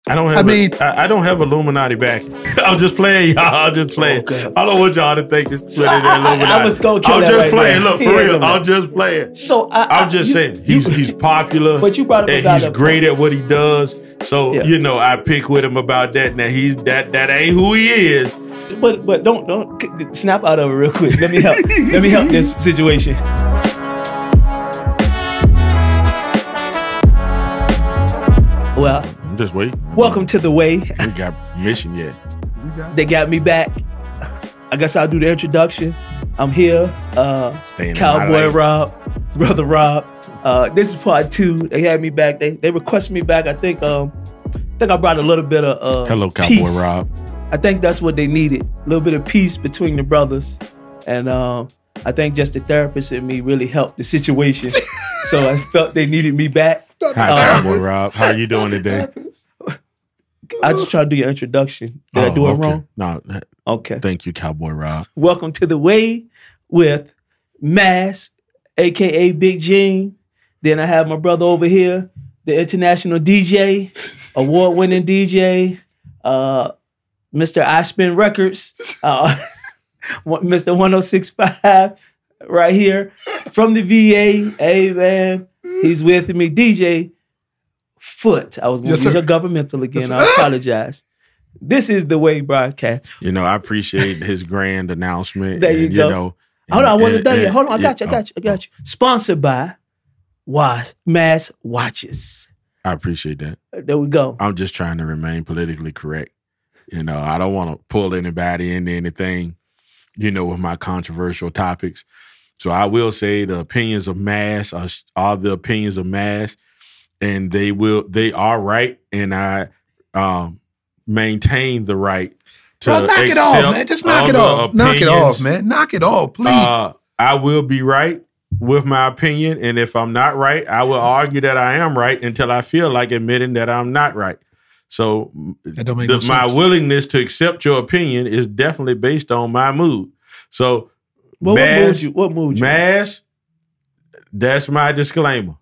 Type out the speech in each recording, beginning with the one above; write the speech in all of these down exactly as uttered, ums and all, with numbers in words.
I don't have. I mean, a, I, I don't have Illuminati backing. I'm just playing, y'all. I'm just playing. Okay. I don't want y'all to think it's so I, Illuminati. I, I was gonna kill I'm that just right playing. Now. Look, for real. I'm just playing. So I, I'm just you, saying he's you, he's popular. But you brought up and he's great at what he does. So yeah. you know, I pick with him about that. Now he's that that ain't who he is. But but don't don't snap out of it real quick. Let me help. Let me help this situation. Well, I'm just waiting. Welcome to the way. We got mission yet. They got me back. I guess I'll do the introduction. I'm here. Uh, Cowboy Rob, Brother Rob. Uh, this is part two. They had me back. They they requested me back. I think um, I think I brought a little bit of uh, hello, Cowboy peace. Rob. I think that's what they needed. A little bit of peace between the brothers, and um, I think just the therapist in me really helped the situation. So I felt they needed me back. Hi, uh, Cowboy Rob. How are you doing today? I just tried to do your introduction. Did oh, I do it okay. wrong? No. Okay. Thank you, Cowboy Rob. Welcome to the Way with Mass, a k a. Big Gene. Then I have my brother over here, the international D J, award-winning D J, uh, Mister I Spin Records, uh, Mister one oh six point five right here from the V A. Hey, man, he's with me. D J Foot. I was going to yes, use a governmental again. Yes, I apologize. This is the Way broadcast. You know, I appreciate his grand announcement. There you and, go. You know, and, Hold on, I wasn't done and, yet. Hold on, I got yeah, you, I got you, I got you. Sponsored by Watch, Mass Watches. I appreciate that. There we go. I'm just trying to remain politically correct. You know, I don't want to pull anybody into anything, you know, with my controversial topics. So I will say the opinions of Mass are, are the opinions of Mass, and they will, they are right, and I um, maintain the right to Bro, knock it off, man. Just knock it off. Knock it off, man. Knock it off, please. Uh, I will be right with my opinion, and if I'm not right, I will argue that I am right until I feel like admitting that I'm not right. So that don't make the, no my sense. willingness to accept your opinion is definitely based on my mood. So well, Mass, what mood you? What mood you? Mass, that's my disclaimer.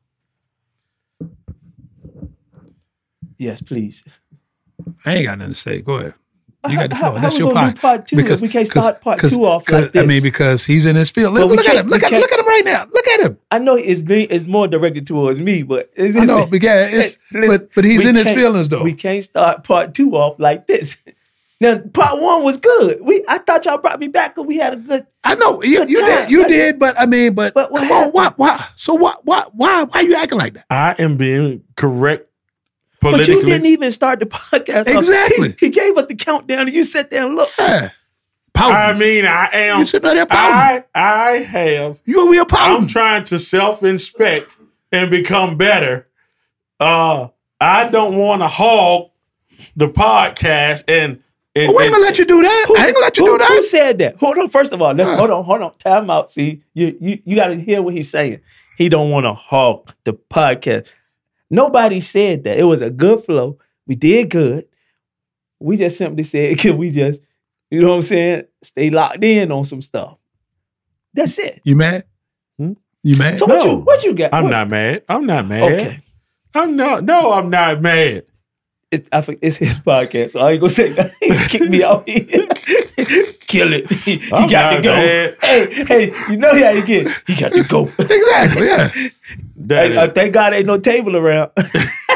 Yes, please. I ain't got nothing to say. Go ahead. You got the How, floor. how That's we your gonna part. do part two because we can't start part two off like this. I mean, because he's in his field. Look, look at him. Look at him. Look at him right now. Look at him. I know it's it's more directed towards me, but it's, I know, but, yeah, it's, hey, but but he's in his feelings though. We can't start part two off like this. Now, part one was good. We I thought y'all brought me back because we had a good. I know you, you did. You did, but I mean, but, but come happened? on, why, why? So what? Why? Why? Why are you acting like that? I am being correct. But you didn't even start the podcast. Exactly. He, he gave us the countdown and you sat there and looked. Yeah. I mean, I am. You sitting there pouting. I, I have. You over here pouting. I'm trying to self-inspect and become better. Uh, I don't want to hog the podcast and. and well, we ain't gonna let you do that. Who, I ain't gonna let you who, do that. Who said that? Hold on. First of all, let's uh. hold on. Hold on. Time out. See, you you you got to hear what he's saying. He don't want to hog the podcast. Nobody said that. It was a good flow. We did good. We just simply said, can we just, you know what I'm saying, stay locked in on some stuff. That's it. You mad? Hmm? You mad? So no, what you what you got? I'm what? not mad. I'm not mad. Okay. I'm not. No, I'm not mad. It's, I think it's his podcast, so I ain't gonna say that. He kicked me out here. Kill it. He, he got to go. Mad. Hey, hey, you know how you get. He got to go. Exactly, yeah. Hey, uh, thank God ain't no table around. Boom!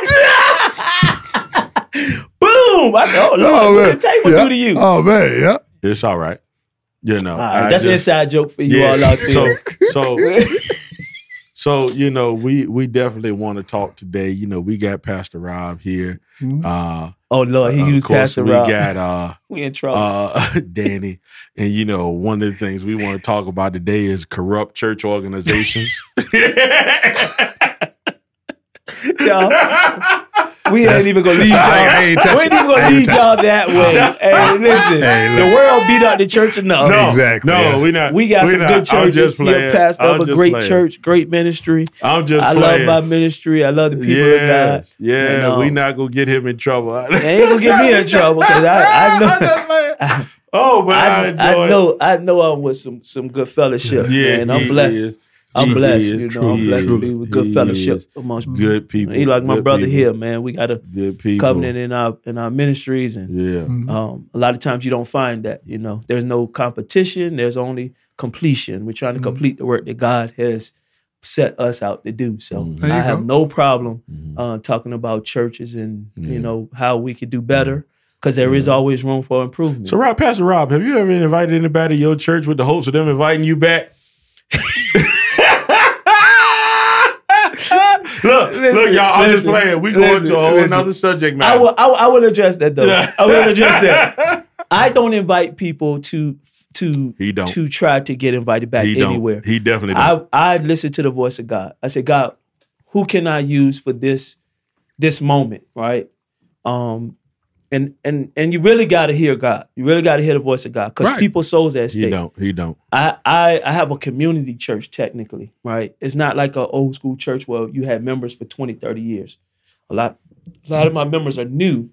I said, oh, Lord, oh, what the table yeah. do to you? Oh, man, yeah. It's all right. You know. All right, that's just, an inside joke for you yeah, all out there. So, so, so, you know, we we definitely want to talk today. You know, we got Pastor Rob here. Mm-hmm. Uh, oh, Lord, he uh, used Pastor we Rob. We got uh, we in trouble. Uh, Danny. And, you know, one of the things we want to talk about today is corrupt church organizations. Y'all, we ain't even gonna lead y'all. I ain't we ain't even gonna lead y'all that way. Hey, listen, hey, the world beat up the church enough. No, exactly. No, yeah. we not. We got we some not, good churches. You're a pastor I'm of a great playing. church, great ministry. I'm just I playing. love my ministry. I love the people yes, of God. Yeah, and, um, we not gonna get him in trouble. They ain't gonna get me in trouble because I, I know. I, oh, but I, I, I, I know. I know I'm with some some good fellowship. Yeah, man. I'm he blessed. Is. I'm He blessed, is, you know. I'm he blessed to is, be with good he fellowship is. amongst Good people. He like my good brother people. here, man. We got a Good people. covenant in our in our ministries, and Yeah. Mhm. um, a lot of times you don't find that. You know, there's no competition. There's only completion. We're trying to Mhm. complete the work that God has set us out to do. So Mhm. There you I have go. no problem Mhm. uh, talking about churches and Yeah. you know how we could do better, because there is Yeah. always room for improvement. So, Rob, Pastor Rob, have you ever invited anybody to your church with the hopes of them inviting you back? look, Listen, look, y'all. I'm just listen, playing. We going listen, to a whole listen. another subject I matter. will, I will, I will address that though. I will address that. I don't invite people to to He don't. to try to get invited back He don't. anywhere. He definitely don't. I I listen to the voice of God. I said, God, who can I use for this this moment, right? Um, and and and you really got to hear God. You really got to hear the voice of God, because Right. people's souls at he stake. don't. He don't. I, I I have a community church technically, right? It's not like an old school church where you had members for twenty, thirty years. A lot a lot of my members are new,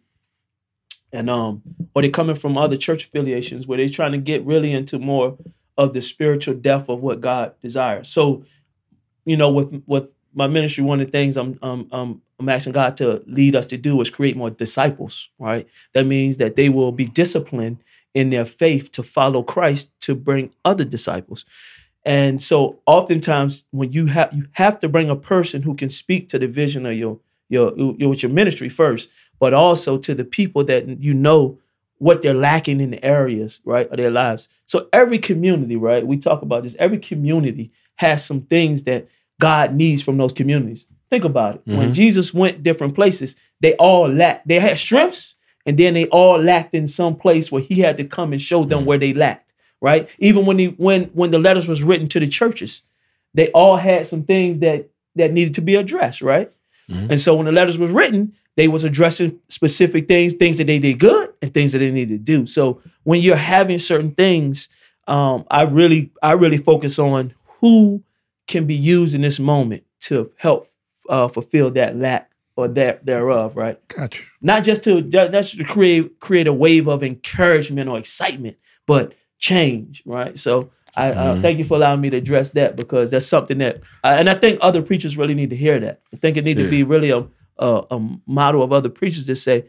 and um or they're coming from other church affiliations where they're trying to get really into more of the spiritual depth of what God desires. So, you know, with with my ministry, one of the things I'm um um I'm asking God to lead us to do is create more disciples, right? That means that they will be disciplined in their faith to follow Christ to bring other disciples. And so oftentimes when you have you have to bring a person who can speak to the vision of your your, your with your ministry first, but also to the people that you know what they're lacking in the areas, right, of their lives. So every community, right, we talk about this, every community has some things that God needs from those communities. Think about it. When Mhm. Jesus went different places, they all lacked. They had strengths, and then they all lacked in some place where he had to come and show them where they lacked, right? Even when he when when the letters was written to the churches, they all had some things that that needed to be addressed, right? Mhm. And so when the letters was written, they was addressing specific things, things that they did good and things that they needed to do. So when you're having certain things, um, I really I really focus on who can be used in this moment to help uh, fulfill that lack or that thereof, right? Gotcha. Not just to that's to create create a wave of encouragement or excitement, but change, right? So I uh, Mhm. thank you for allowing me to address that, because that's something that, uh, and I think other preachers really need to hear that. I think it need Yeah. to be really a, a a model of other preachers to say,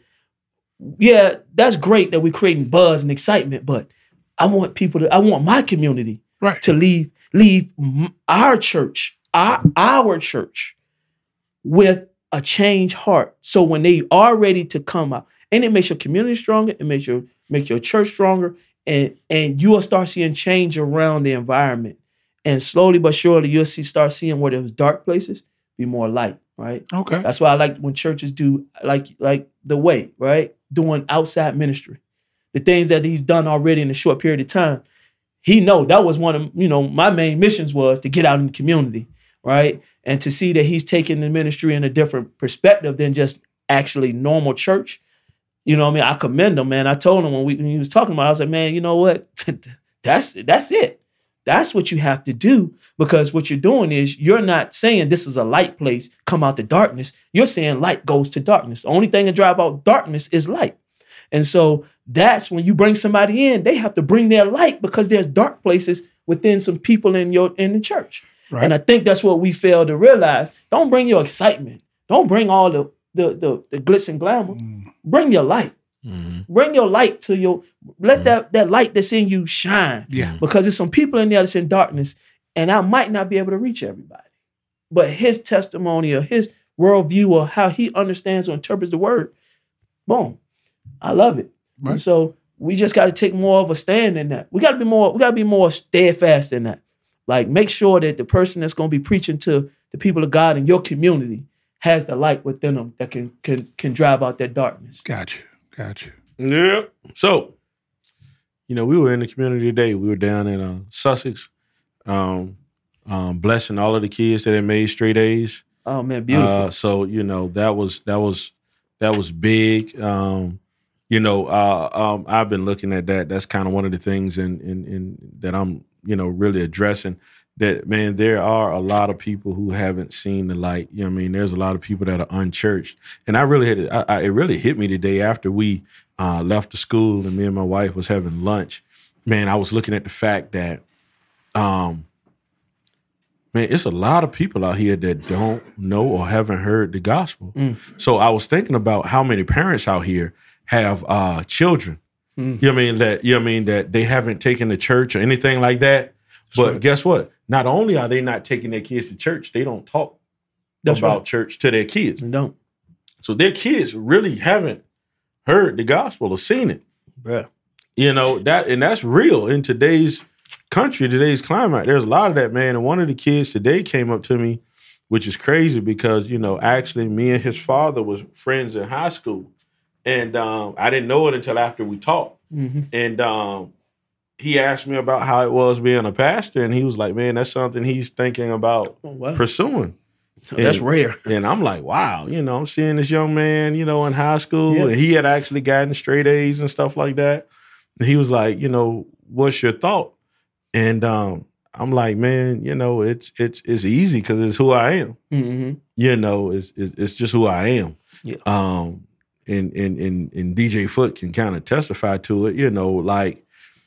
yeah, that's great that we're creating buzz and excitement, but I want people to, I want my community Right. to leave leave m- our church, our our church, with a changed heart. So when they are ready to come out, and it makes your community stronger, it makes your make your church stronger, and and you will start seeing change around the environment. And slowly but surely, you'll see start seeing where there's dark places be more light, right? Okay. That's why I like when churches do like like the way, right? Doing outside ministry. The things that he's done already in a short period of time. He know that was one of, you know, my main missions was to get out in the community, right? And to see that he's taking the ministry in a different perspective than just actually normal church. You know what I mean? I commend him, man. I told him when, we, when he was talking about it, I was like, man, you know what? that's that's it. That's what you have to do, because what you're doing is you're not saying this is a light place, come out the darkness. You're saying light goes to darkness. The only thing that drive out darkness is light. And so that's when you bring somebody in, they have to bring their light, because there's dark places within some people in your in the church. Right. And I think that's what we fail to realize. Don't bring your excitement. Don't bring all the the the, the glitz and glamour. Mm. Bring your light. Mhm. Bring your light to your, let Mhm. that, that light that's in you shine. Yeah. Because there's some people in there that's in darkness, and I might not be able to reach everybody. But his testimony or his worldview or how he understands or interprets the word, boom. I love it. Right. And so we just got to take more of a stand in that. We got to be more, we got to be more steadfast in that. Like, make sure that the person that's going to be preaching to the people of God in your community has the light within them that can can can drive out that darkness. Gotcha. Gotcha. Yeah. So, you know, we were in the community today. We were down in uh, Sussex, um, um, blessing all of the kids that had made straight A's. Oh man, beautiful. Uh, so you know that was that was that was big. Um, you know, uh, um, I've been looking at that. That's kind of one of the things in, in in that I'm you know really addressing. That, man, there are a lot of people who haven't seen the light. You know what I mean? There's a lot of people that are unchurched. And I really had, I, I, it really hit me today after we uh, left the school and me and my wife was having lunch. Man, I was looking at the fact that um, man, it's a lot of people out here that don't know or haven't heard the gospel. Mm. So I was thinking about how many parents out here have uh, children. Mm. You know what I mean? That you know what I mean that they haven't taken to church or anything like that. But Sure. guess what? Not only are they not taking their kids to church, they don't talk That's about right. church to their kids. They don't. So their kids really haven't heard the gospel or seen it. Bruh. You know, that and that's real in today's country, today's climate. There's a lot of that, man. And one of the kids today came up to me, which is crazy because, you know, actually me and his father was friends in high school. And um, I didn't know it until after we talked. Mm-hmm. And um, he asked me about how it was being a pastor. And he was like, man, that's something he's thinking about Oh, wow. pursuing. That's And- rare. And I'm like, wow, you know, I'm seeing this young man, you know, in high school, Yeah. and he had actually gotten straight A's and stuff like that. And he was like, you know, what's your thought? And um, I'm like, man, you know, it's it's it's easy because it's who I am. Mm-hmm. You know, it's it's, it's just who I am. Yeah. Um, and and and and D J Foot can kind of testify to it. You know, like,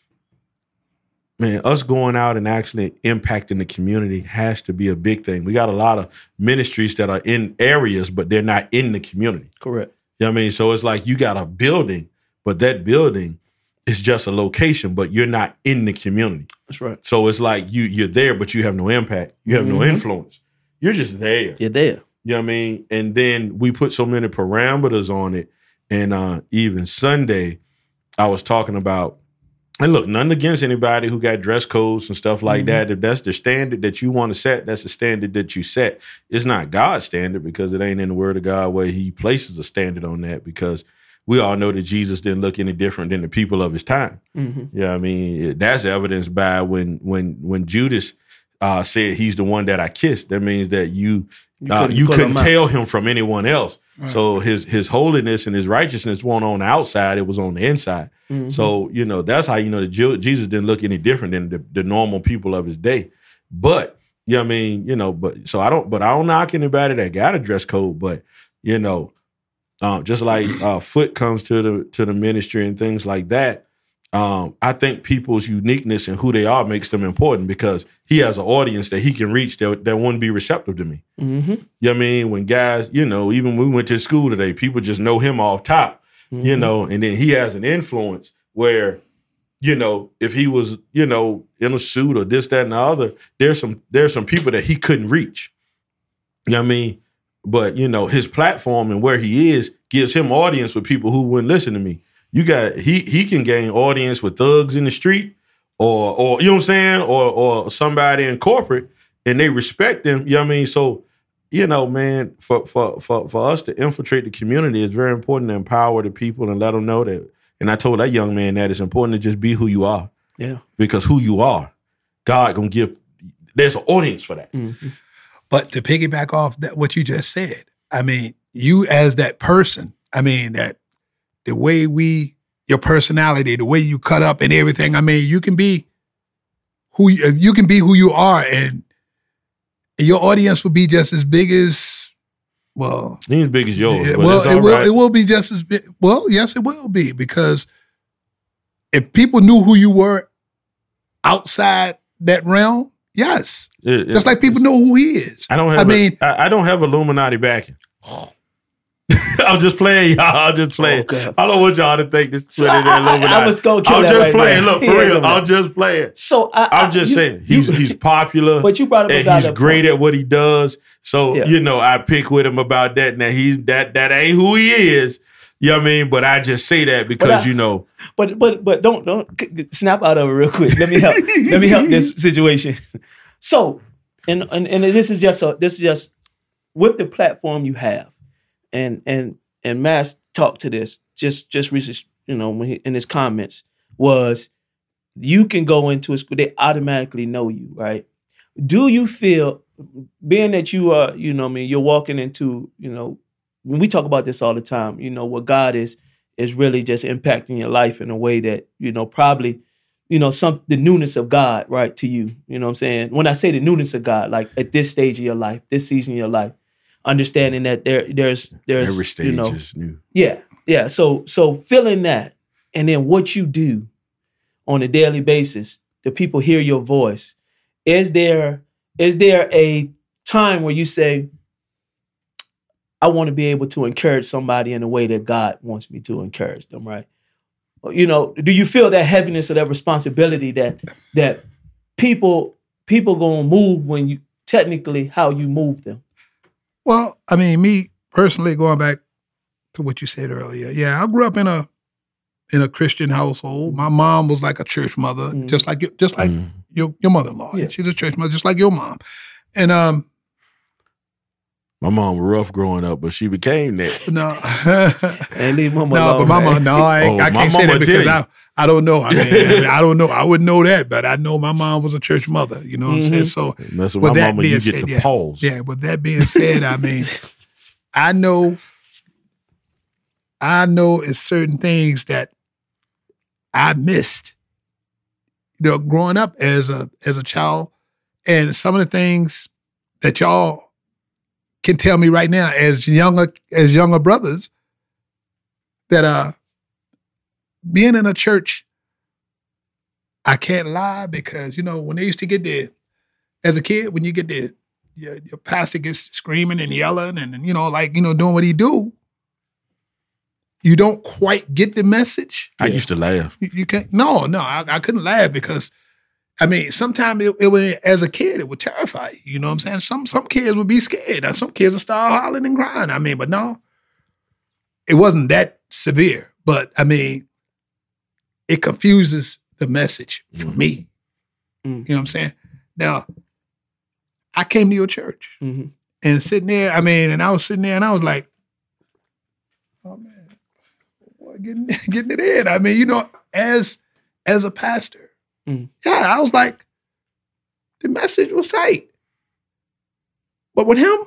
man, us going out and actually impacting the community has to be a big thing. We got a lot of ministries that are in areas, but they're not in the community. Correct. You know what I mean? So it's like you got a building, but that building is just a location, but you're not in the community. That's right. So it's like you, you're there, but you have no impact. You have no Mhm. influence. You're just there. You're there. You know what I mean? And then we put so many parameters on it. And uh, even Sunday, I was talking about, and look, nothing against anybody who got dress codes and stuff like Mhm. that. If that's the standard that you want to set, that's the standard that you set. It's not God's standard because it ain't in the Word of God where He places a standard on that, because we all know that Jesus didn't look any different than the people of His time. Mm-hmm. Yeah, I mean, it- that's evidenced by when when when Judas uh, said he's the one that I kissed. That means that you You uh, couldn't you pull couldn't him out. tell him from anyone else. So his his holiness and his righteousness weren't on the outside; it was on the inside. Mhm. So you know that's how you know that Ju- Jesus didn't look any different than the, the normal people of His day. But you know what I mean, you know, but so I don't, but I don't knock anybody that got a dress code. But you know, um, just like uh, Foot comes to the to the ministry and things like that. Um, I think people's uniqueness and who they are makes them important because he has an audience that he can reach that, that wouldn't be receptive to me. Mm-hmm. You know what I mean? When guys, you know, even when we went to school today, people just know him off top, Mm-hmm. you know, and then he has an influence where, you know, if he was, you know, in a suit or this, that, and the other, there's some there's some people that he couldn't reach. You know what I mean? But, you know, his platform and where he is gives him audience with people who wouldn't listen to me. You got he he can gain audience with thugs in the street or or you know what I'm saying, or or somebody in corporate and they respect him. You know what I mean? So, you know, man, for for for for us to infiltrate the community, it's very important to empower the people and let them know that. And I told that young man that it's important to just be who you are. Yeah. Because who you are, God gonna give. There's an audience for that. Mm-hmm. But to piggyback off that what you just said, I mean, you as that person, I mean, that the way we, your personality, the way you cut up and everything, I mean, you can be who you, you can be who you are, and your audience will be just as big as, well, He ain't as big as yours. it, but well, it's it all will right. it will be just as big. Well, yes, it will be, because if people knew who you were outside that realm, yes, It- just it- like people it's- know who he is. I don't have. I I mean- mean, I, I don't have Illuminati backing. I'm just playing, y'all. I'm just playing. Okay. I don't want y'all to think this. So Put it in I- I- Illuminati. I was gonna kill I'm that just right playing. there. Look, for Yeah, real. yeah. I'm just playing. So I, I'm I- just you- saying he's you- he's popular. But you brought up a and he's valid great point. at what he does. So Yeah. you know, I pick with him about that. Now he's that that ain't who he is. You know what I mean? But I just say that because I- you know. But but but don't don't c- c- snap out of it real quick. Let me help. Let me help this situation. So, and, and and this is just a this is just with the platform you have, and and and Mass talked to this just just recently, you know, when he, in his comments was, you can go into a school, they automatically know you, right? Do you feel, being that you are, you know, what I mean, you're walking into, you know, when we talk about this all the time, you know, what God is is really just impacting your life in a way that, you know, probably, you know, some the newness of God, right, to you. You know what I'm saying? When I say the newness of God, like at this stage of your life, this season of your life, understanding that there there's there's Every stage you know, is new. yeah, yeah. So so feeling that, and then what you do on a daily basis, the people hear your voice. Is there is there a time where you say, I want to be able to encourage somebody in the way that God wants me to encourage them, right? You know, do you feel that heaviness or that responsibility that that people people gonna move when you technically how you move them? Well, I mean, me personally, going back to what you said earlier, yeah, I grew up in a in a Christian household. My mom was like a church mother, mm. just like you, just like mm. your your mother-in-law. Yeah. She's a church mother, just like your mom. And um, my mom was rough growing up, but she became that. No, and leave mama no, alone, but mama, man. no, I, Oh, I my can't say mama that because did. I I don't know. I mean, I, mean, I don't know. I wouldn't know that, but I know my mom was a church mother. You know what Mm-hmm. I'm saying? So, Mess with with my that mama, being you get said, the yeah, pause. yeah. With that being said, I mean, I know, I know it's certain things that I missed, you know, growing up as a as a child, and some of the things that y'all can tell me right now as younger as younger brothers that uh being in a church, I can't lie because you know when they used to get there as a kid, when you get there, your, your pastor gets screaming and yelling and, and you know like you know doing what he do. You don't quite get the message. I used to laugh. You, you can't. No, no, I, I couldn't laugh because, I mean, sometimes it, it would, as a kid, it would terrify you. You know what I'm saying? Some some kids would be scared. Some kids would start hollering and crying. I mean, but no, it wasn't that severe. But I mean, it confuses the message for Mm-hmm. me. Mm-hmm. You know what I'm saying? Now, I came to your church Mm-hmm. and sitting there. I mean, and I was sitting there and I was like, oh man. Getting, getting it in. I mean, you know, as as a pastor, Mm. yeah, I was like, the message was tight. But with him,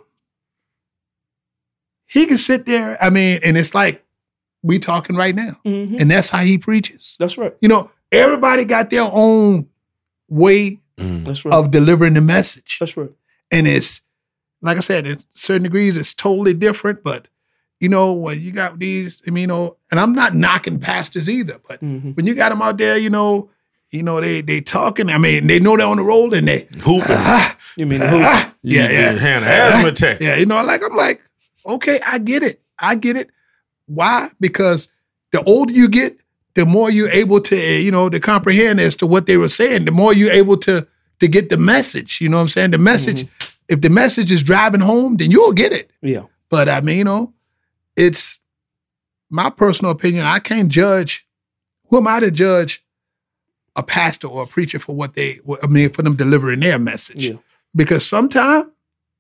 he can sit there, I mean, and it's like we talking right now. Mm-hmm. And that's how he preaches. That's right. You know, everybody got their own way Mm. That's right. of delivering the message. That's right. And it's, like I said, in certain degrees, it's totally different, but you know, when you got these, I mean, you know, and I'm not knocking pastors either, but Mm-hmm. when you got them out there, you know, you know, they they talking. I mean, they know they're on the roll and they Hooping. ah, You mean the ah, hoop? yeah, You yeah, get hand asthma attack. yeah. You know, like I'm like, okay, I get it, I get it. Why? Because the older you get, the more you're able to, you know, to comprehend as to what they were saying. The more you're able to to get the message. You know what I'm saying? The message. Mm-hmm. If the message is driving home, then you'll get it. Yeah. But I mean, you know, it's my personal opinion. I can't judge. Who am I to judge a pastor or a preacher for what they, I mean, for them delivering their message? Yeah. Because sometimes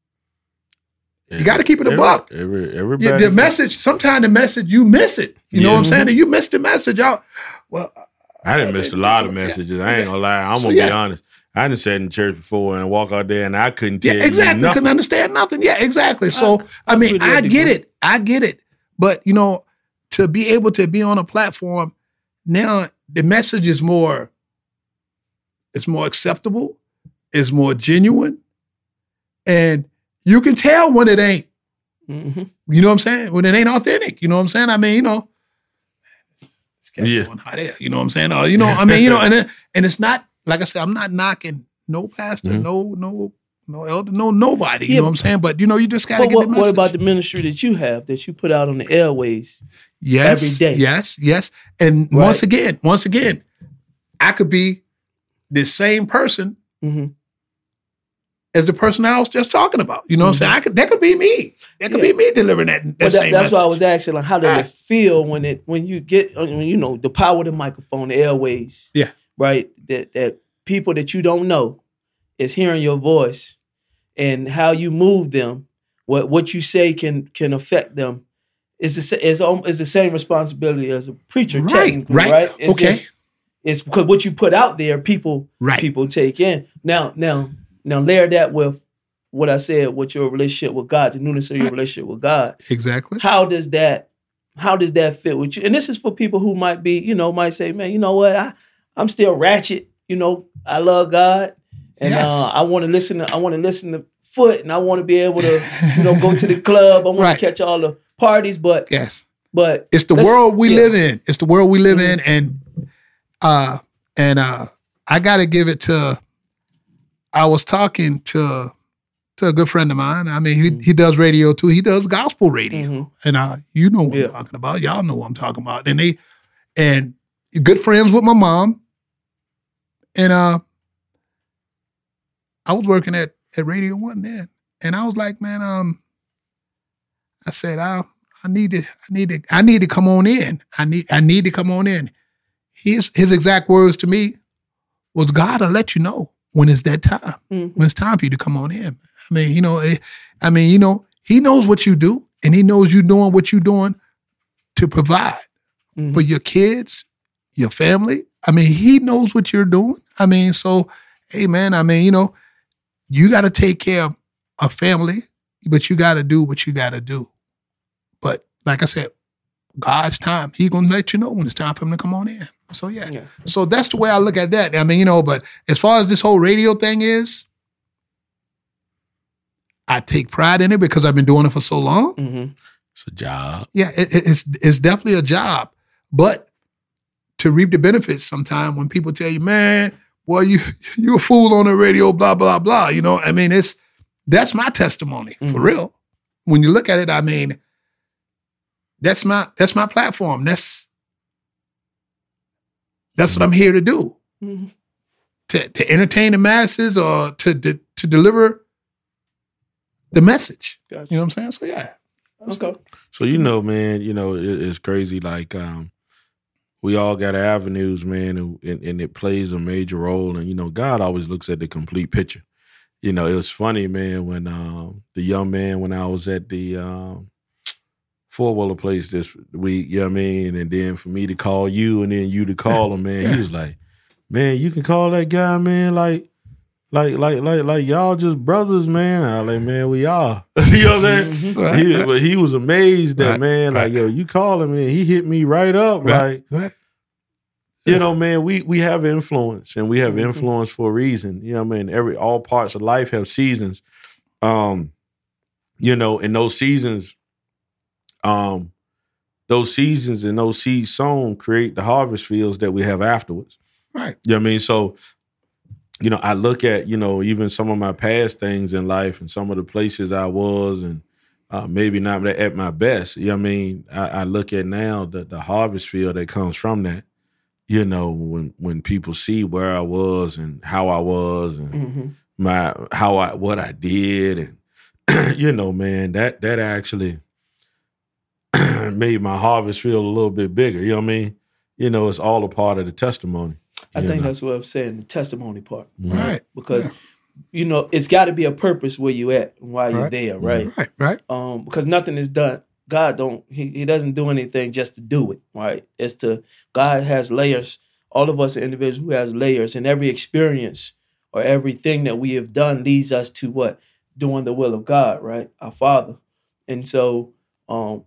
you got to keep it a Every- buck. Every, Yeah, everybody. the message, sometimes the message, you miss it. You know Yeah. what I'm saying? And you miss the message out. Well, I didn't miss a lot of messages. I ain't gonna lie. I'm So, gonna be yeah. honest. I done sat in church before and walk out there and I couldn't yeah, tell you exactly. nothing. Couldn't understand nothing. Yeah, exactly. So, I, I mean, agree I with you, get bro. it. I get it. But, you know, to be able to be on a platform, now the message is more, it's more acceptable, it's more genuine, and you can tell when it ain't. Mm-hmm. You know what I'm saying? When it ain't authentic. You know what I'm saying? I mean, you know, it's got Yeah. going hot air. You know what I'm saying? Or, you know, I mean, you know, and it, and it's not, like I said, I'm not knocking no pastor, Mhm. no, no, no elder, no nobody. You Yeah, know what I'm saying? But you know, you just gotta But get what, the message. what about the ministry that you have that you put out on the airways? yes, every day? Yes, yes. And Right. once again, once again, I could be the same person Mm-hmm. as the person I was just talking about. You know what I'm saying? I could that could be me. That could Yeah. be me delivering that, that But same that, that's message. why I was asking, like, how does Ah. it feel when it when you get when you know the power of the microphone, the airways? Yeah. Right. That that people that you don't know is hearing your voice and how you move them, what what you say can can affect them. Is the sa- is al- is the same responsibility as a preacher, Right, technically, right. right? It's Okay. just- it's because what you put out there, people Right. people take in. Now, now, now, layer that with what I said, with your relationship with God, the newness of your Right. relationship with God. Exactly. How does that how does that fit with you? And this is for people who might be, you know, might say, man, you know what, I I'm still ratchet. You know, I love God, and Yes. uh, I want to listen. To, I want to listen to Foot, and I want to be able to, you know, go to the club. I want Right. to catch all the parties, but Yes. but It's the let's- world we yeah. live in. It's the world we live Mhm. in, and uh, and uh, I got to give it to I was talking to to a good friend of mine. I mean, he mm-hmm. he does radio too. He does gospel radio, mm-hmm. and uh, you know what yeah. I'm talking about. Y'all know what I'm talking about. And they and good friends with my mom. And uh, I was working at at Radio One then, and I was like, man, um, I said, I I need to I need to I need to come on in. I need I need to come on in. His his exact words to me was, God will let you know when it's that time, mm-hmm. when it's time for you to come on in. I mean, you know, I mean, you know, he knows what you do, and he knows you doing what you're doing to provide mm-hmm. for your kids, your family. I mean, he knows what you're doing. I mean, so, hey, man, I mean, you know, you got to take care of a family, but you got to do what you got to do. But like I said, God's time, he's going to let you know when it's time for him to come on in. So, yeah. yeah. So that's the way I look at that. I mean, you know, but as far as this whole radio thing is, I take pride in it because I've been doing it for so long. Mm-hmm. It's a job. Yeah, it, it's it's definitely a job. But to reap the benefits sometime when people tell you, man, boy, you you a fool on the radio, blah, blah, blah. You know, I mean, it's that's my testimony, mm-hmm. for real. When you look at it, I mean, that's my that's my platform. That's that's mm-hmm. what I'm here to do. Mm-hmm. To to entertain the masses or to to, to deliver the message. Gotcha. You know what I'm saying? So yeah. Okay. So you know, man, you know, it, it's crazy. Like um, we all got avenues, man, and, and it plays a major role. And you know, God always looks at the complete picture. You know, it was funny, man, when um, the young man when I was at the um, four wheeler place this week. You know what I mean? And then for me to call you, and then you to call him, man, yeah. he was like, "Man, you can call that guy, man, like." Like, like, like, like, y'all just brothers, man. I like, man, we are. You know what I'm saying? Right, he, right. But he was amazed that, right, man, right. like, yo, you call him, and he hit me right up. Right, like, right. you know, man, we we have influence, and we have mm-hmm. influence for a reason. You know what I mean? Every all parts of life have seasons. Um, you know, and those seasons, um, those seasons and those seeds sown create the harvest fields that we have afterwards. Right. You know what I mean? So, you know, I look at, you know, even some of my past things in life and some of the places I was and uh, maybe not at my best. You know what I mean? I, I look at now the, the harvest field that comes from that, you know, when when people see where I was and how I was and mm-hmm. my how I what I did and, you know, man, that that actually made my harvest field a little bit bigger. You know what I mean? You know, it's all a part of the testimony. I think know. that's what I'm saying, the testimony part. Right. Because, yeah. you know, it's got to be a purpose where you at and why right. you're there, right? Right, right. Um, because nothing is done. God don't, he, he doesn't do anything just to do it, right? It's to, God has layers. All of us are individuals who has layers, and every experience or everything that we have done leads us to what? Doing the will of God, right? Our Father. And so, um,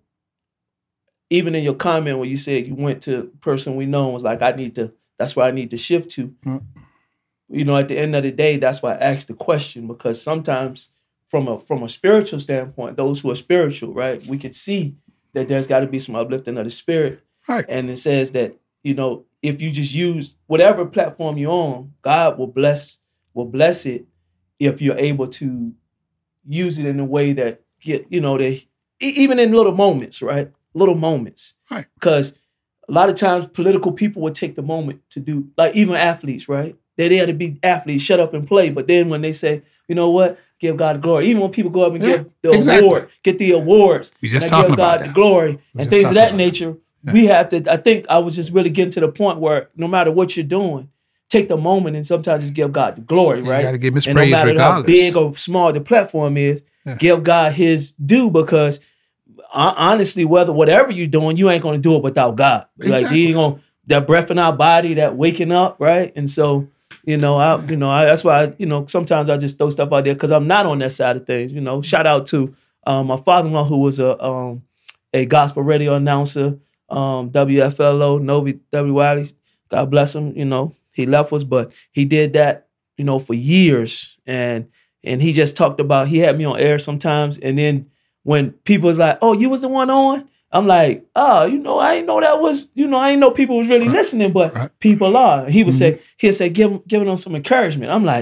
even in your comment where you said you went to a person we know and was like, I need to, that's why I need to shift to. Mm-hmm. You know, at the end of the day, that's why I asked the question, because sometimes from a from a spiritual standpoint, those who are spiritual, right, we could see that there's got to be some uplifting of the spirit. Right. And it says that, you know, if you just use whatever platform you're on, God will bless will bless it if you're able to use it in a way that get, you know, that even in little moments, right? Little moments. Right. Because a lot of times political people would take the moment to do, like even athletes, right? They're there to be athletes, shut up and play. But then when they say, you know what, give God the glory. Even when people go up and yeah, give the exactly. award, get the awards, we just and talking give God about the glory we and things of that nature, yeah. we have to, I think I was just really getting to the point where no matter what you're doing, take the moment and sometimes just give God the glory, right? You got to give him his and praise no matter regardless. how big or small the platform is, yeah. give God his due, because honestly, whether whatever you're doing, you ain't gonna do it without God. Exactly. Like he ain't gonna, that breath in our body, that waking up, right? And so, you know, I, you know, I, that's why I, you know, sometimes I just throw stuff out there because I'm not on that side of things. You know, shout out to um, my father-in-law who was a um, a gospel radio announcer, um, W F L O, Novi W Wiley. God bless him. You know, he left us, but he did that, you know, for years, and and he just talked about. He had me on air sometimes, and then when people was like, "Oh, you was the one on," I'm like, "Oh, you know, I didn't know that was, you know, I didn't know people was really right. listening, but right. people are." He would mm-hmm. say, he'd say, give, giving them some encouragement. I'm like, right.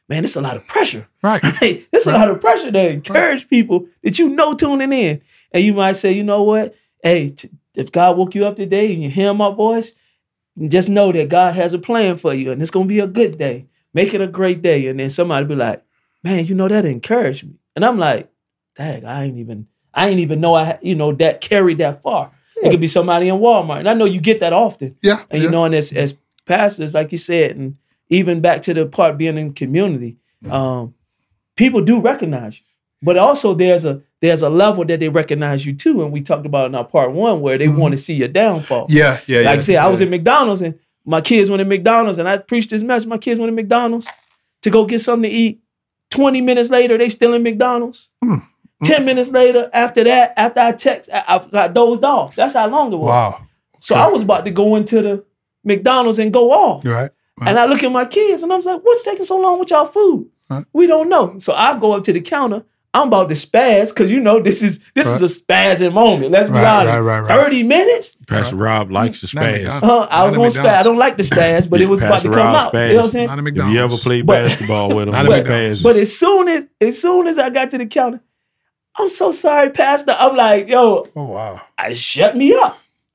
man, it's a lot of pressure. Right. Hey, it's Right. a lot of pressure to encourage people that you know tuning in. And you might say, you know what? Hey, t- if God woke you up today and you hear my voice, just know that God has a plan for you and it's going to be a good day. Make it a great day. And then somebody be like, man, you know, that encouraged me. And I'm like, dang, I ain't even, I ain't even know I, you know, that carried that far. It could be somebody in Walmart. And I know you get that often. Yeah. And yeah. you know, and as, as pastors, like you said, and even back to the part being in community, um, people do recognize you. But also there's a there's a level that they recognize you too. And we talked about in our part one where they Mhm. want to see your downfall. Yeah, yeah, Like yeah. I said, I was yeah. at McDonald's and my kids went to McDonald's and I preached this message. My kids went to McDonald's to go get something to eat. twenty minutes later, they still in McDonald's. Mm. ten minutes later, after that, after I text, I, I got dozed off. That's how long it was. Wow. So I was about to go into the McDonald's and go off. You're right. right. And I look at my kids and I was like, what's taking so long with y'all food? Right. We don't know. So I go up to the counter. I'm about to spaz because you know this is this Right. is a spazzing moment. Let's be Right, honest. right, right, right. thirty minutes? Pastor Rob likes to Not spaz. McDonald's. Uh, I was Not gonna at spaz. I McDonald's. don't like the spaz, but Yeah, it was about Pastor to come Rob out. spaz. You know what I'm saying? Not a If McDonald's. you ever played But- basketball with him, Not he a But, McDonald's. spazzes. but as soon as as soon as I got to the counter, I'm so sorry, Pastor. I'm like, yo, Oh wow. it shut me up.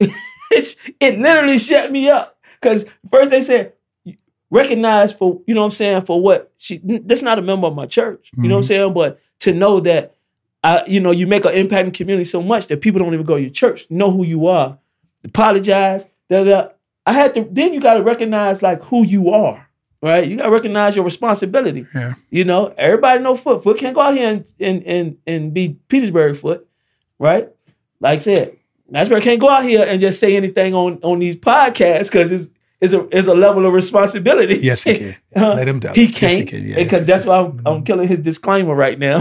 it, it literally shut me up. Because first they said, recognize for, you know what I'm saying, for what she, that's not a member of my church. You know what I'm saying? But to know that, I, you know, you make an impact in the community so much that people don't even go to your church, know who you are, apologize, da, da. I had to, then you got to recognize like who you are, right? You got to recognize your responsibility. Yeah. You know, everybody know Foot. Foot can't go out here and, and, and, and be Petersburg Foot, right? Like I said, Asbury can't go out here and just say anything on, on these podcasts because it's, it's, a, it's a level of responsibility. Yes, he can. Uh, Let him tell He it. Yes, he can't, can, yeah. because that's why I'm, I'm killing his disclaimer right now.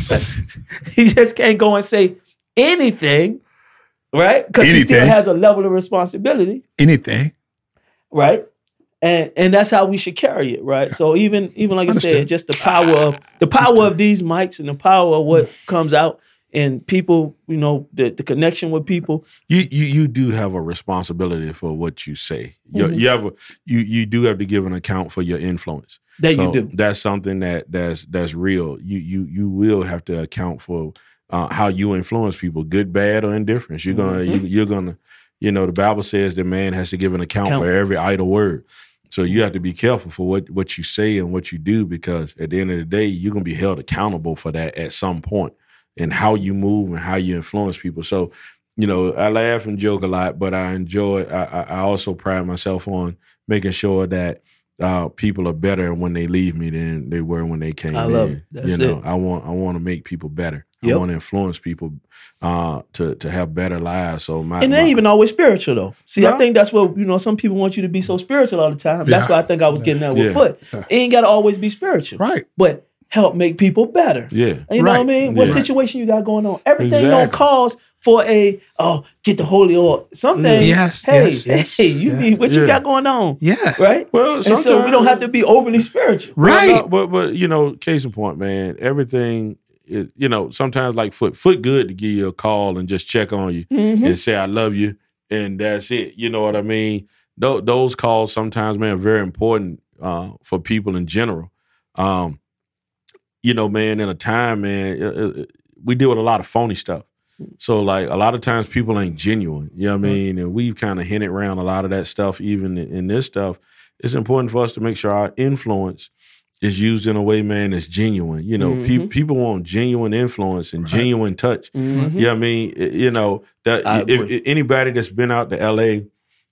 He just can't go and say anything, right? Because he still Anything. has a level of responsibility, Anything. right? And and that's how we should carry it, right? So even even like I said, Understood. just the power of the power of these mics and the power of what comes out and people, you know, the, the connection with people. you you you do have a responsibility for what you say. You, Mhm. you have a, you you do have to give an account for your influence. That So you do. That's something that that's that's real. You you you will have to account for uh, how you influence people, good, bad, or indifference. You're gonna Mhm. you, you're gonna you know the Bible says that man has to give an account, Account. for every idle word. So you have to be careful for what what you say and what you do, because at the end of the day, you're gonna be held accountable for that at some point, and how you move and how you influence people. So, you know, I laugh and joke a lot, but I enjoy. I, I I also pride myself on making sure that uh, people are better when they leave me than they were when they came I in. love it. That's you know, it. I want I want to make people better. Yep. I want to influence people uh, to to have better lives. So my And it my- ain't even always spiritual though. See, No. I think that's what, you know, some people want you to be so spiritual all the time. That's Yeah. why I think I was getting that with Yeah. Foot. It ain't got to always be spiritual. Right. But help make people better. yeah. You know what I Right. mean? What Yeah. situation you got going on? Everything don't Exactly. cause for a, oh, get the holy oil. Something, Yes, hey, yes, yes. hey, you Yeah. need what you Yeah. got going on. Yeah. Right? Well, And so we sometimes- don't have to be overly spiritual. Well, Right. no, but but you know, case in point, man, everything is, you know, sometimes like foot foot good to give you a call and just check on you Mhm. and say I love you, and that's it. You know what I mean? Th- those calls sometimes, man, are very important uh, for people in general. Um, you know, man, in a time, man, it, it, we deal with a lot of phony stuff. So like a lot of times people ain't genuine. You know what I mean? And we've kind of hinted around a lot of that stuff, even in, in this stuff. It's important for us to make sure our influence is used in a way, man, that's genuine. You know, pe- Mhm. people want genuine influence and Right. genuine touch. Mhm. You know what I mean? I- You know, that I if, agree. if anybody that's been out to L A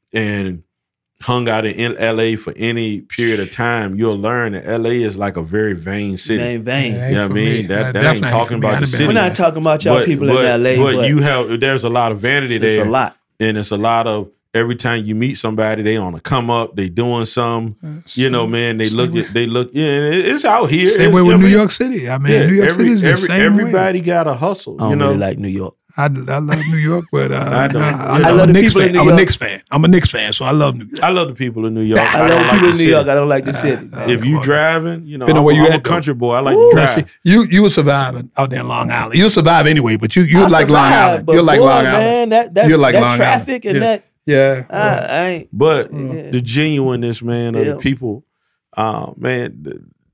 and hung out in L A for any period of time, you'll learn that L A is like a very vain city. Ain't vain. Yeah, You know what I for mean? me. That- Uh, that ain't definitely talking for me. about I the done city. We're been not talking about y'all But, people but, in L A, but but, you have there's a lot of vanity it's, it's there, a lot. and it's a lot of every time you meet somebody, they on a come up, they doing some. You know, man, they same look way. at they look. Yeah, and it- it's out here. Same It's- way you with know New what I mean? York City. I mean, Yeah, New York every- City is the every- same Everybody got a hustle. I don't You know, really like New York. way. I, I love New York, but uh, I don't. nah, I I'm, love a the Knicks people in fan. New I'm a York. Knicks fan. I'm a Knicks fan, so I love New York. I love the people in New York. I I love don't people like in the New city. York. I don't like the city. Uh, If come you on. driving, you know, Depending on I'm, where you I'm at, a though. country boy. I like Ooh. to Now, drive. see, you you will survive out there in Long Island. You'll survive anyway, but you you I like Long survive, Island. but You're like boy, Long Island. man, that that, You're like that Long Island. traffic and Yeah. that Yeah. I, I ain't. But Yeah. the genuineness, man, of Yeah. the people, uh, man, th-